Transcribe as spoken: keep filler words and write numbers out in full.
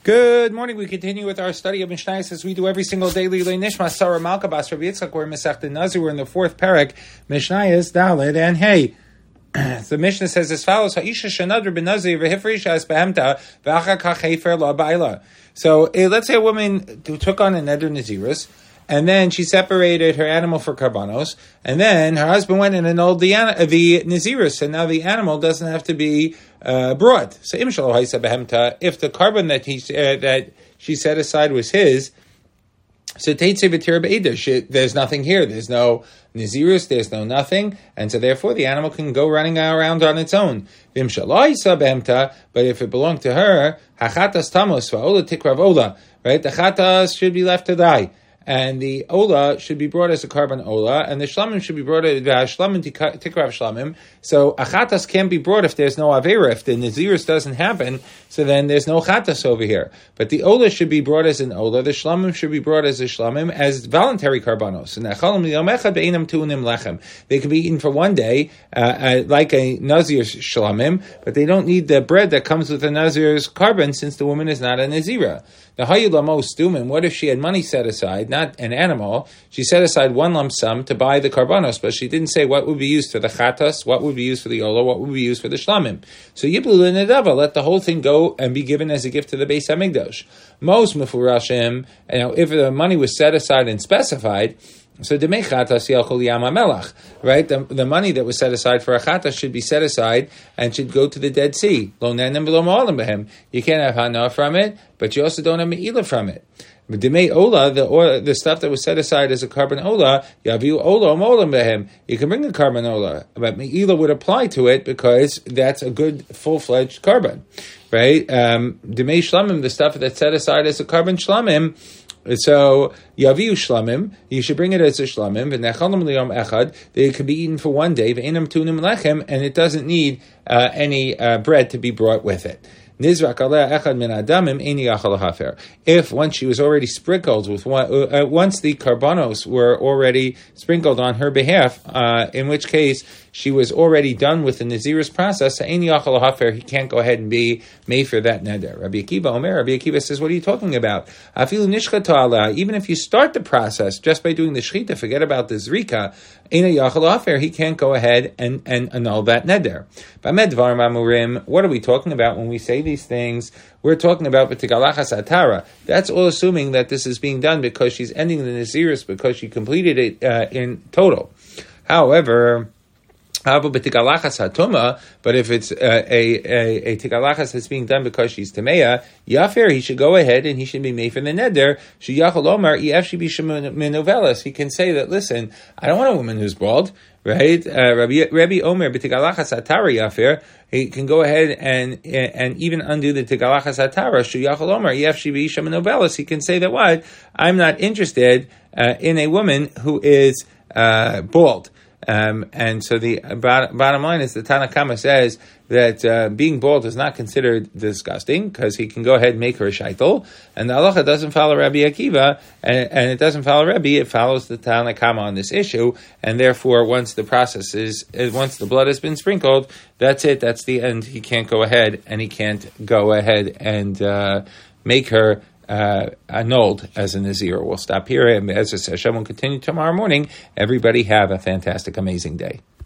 Good morning. We continue with our study of Mishnayos as we do every single day. Lilei Nishma Sarah Malka Bas Rabbi Yitzchak. We're in Masechta Nazir. We're in the fourth parak. Mishnayos Daled and Hey. The Mishnah says as follows: Ha'isha shenadr b'nazir v'hifrisha es behemta v'achar kach hefer la ba'ila. So uh, let's say a woman who took on a neder nazirus, and then she separated her animal for karbanos, and then her husband went and annulled the uh, the nazirus, and now the animal doesn't have to be uh, brought. So im shelo ha'isa behemta, if the carbon that he uh, that she set aside was his, so teitze v'tir be'eda, there's nothing here. There's no nazirus, there's no nothing, and so therefore the animal can go running around on its own. V'im shelo ha'isa behemta, but if it belonged to her, hachatas tamos va'ola tikrav ola, right? The chatas should be left to die, and the ola should be brought as a carbon ola, and the shlamim should be brought as shlamim tikrav shlamim. So a chatas can't be brought if there's no avera. If the nazirus doesn't happen, so then there's no chatas over here. But the ola should be brought as an ola. The shlamim should be brought as a shlamim, as voluntary karbanos. And they can be eaten for one day, uh, uh, like a nazir shlamim, but they don't need the bread that comes with the nazir's carbon, since the woman is not a nazira. The hayulamo stumin. What if she had money set aside, not an animal? She set aside one lump sum to buy the karbanos, but she didn't say what would be used for the chatas, what would be used for the ola, what would be used for the shlamim. So yiblu l'nedava, let the whole thing go and be given as a gift to the Beis Hamikdash. Most mefurashim, you know, if the money was set aside and specified, so demei chatas yalchol yam hamelach, right? The, the money that was set aside for a chatas should be set aside and should go to the Dead Sea. Lo nenem v'lo ma'olim b'hem. You can't have hana from it, but you also don't have me'ilah from it. But demei ola, the or, the stuff that was set aside as a carbon ola, yaviu ola mo'olim b'hem. You can bring a carbon ola, but me'ilah would apply to it because that's a good full-fledged carbon, right? Um, demei shlamim, the stuff that's set aside as a carbon shlamim. So yaviu shlamim, you should bring it as a shlamim. V'nechalim liyom echad, they can be eaten for one day. V'enam tunim lechem, and it doesn't need uh, any uh, bread to be brought with it. Nizrak aleh echad min adamim eni yachal hafer. If once she was already sprinkled with one, uh, once the karbanos were already sprinkled on her behalf, uh, in which case she was already done with the nazirus process, eni yachal hafer, he can't go ahead and be made for that neder. Rabbi Akiva Omer, Rabbi Akiva says, what are you talking about? Afilu nishchata aleh, even if you start the process just by doing the shchita, forget about the zrika, eni yachal hafer, he can't go ahead and, and annul that neder. Bamed dvarim amurim, what are we talking about when we say these things? We're talking about v'tigalachas atara. That's all assuming that this is being done because she's ending the nazirus, because she completed it uh, in total. However, but if it's uh, a, a, a tigalachas that's being done because she's tameya, yafer, he should go ahead and he should be made for the neder. Sheyachol omar ef menovelas. He can say that, listen, I don't want a woman who's bald, right? Uh, Rabbi, Rabbi Omer b'tigalachas atara yafer. He can go ahead and and even undo the tigalachas atara. Sheyachol omar ef menovelas. He can say that what? I'm not interested uh, in a woman who is uh, bald. Um, and so the bottom, bottom line is the Tanna Kama says that uh, being bald is not considered disgusting because he can go ahead and make her a shaitel. And the halacha doesn't follow Rabbi Akiva, and, and it doesn't follow Rabbi, it follows the Tanna Kama on this issue. And therefore, once the process is, once the blood has been sprinkled, that's it, that's the end. He can't go ahead and he can't go ahead and uh, make her Uh, annulled as a nazir. We'll stop here, and as I said, Hashem will continue tomorrow morning. Everybody have a fantastic, amazing day.